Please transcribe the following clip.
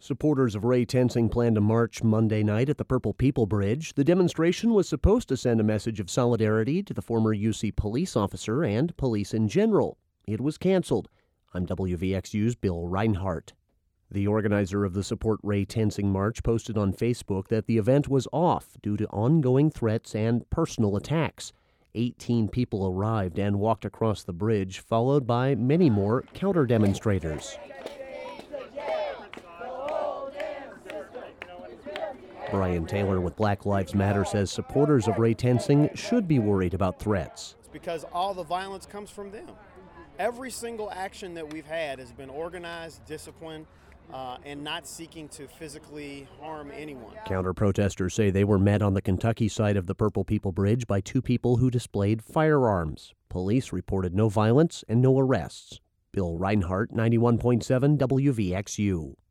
Supporters of Ray Tensing planned a march Monday night at the Purple People Bridge. The demonstration was supposed to send a message of solidarity to the former UC police officer and police in general. It was canceled. I'm WVXU's Bill Reinhart. The organizer of the Support Ray Tensing March posted on Facebook that the event was off due to ongoing threats and personal attacks. 18 people arrived and walked across the bridge, followed by many more counter-demonstrators. Brian Taylor with Black Lives Matter says supporters of Ray Tensing should be worried about threats. It's because all the violence comes from them. Every single action that we've had has been organized, disciplined, and not seeking to physically harm anyone. Counter-protesters say they were met on the Kentucky side of the Purple People Bridge by two people who displayed firearms. Police reported no violence and no arrests. Bill Reinhart, 91.7 WVXU.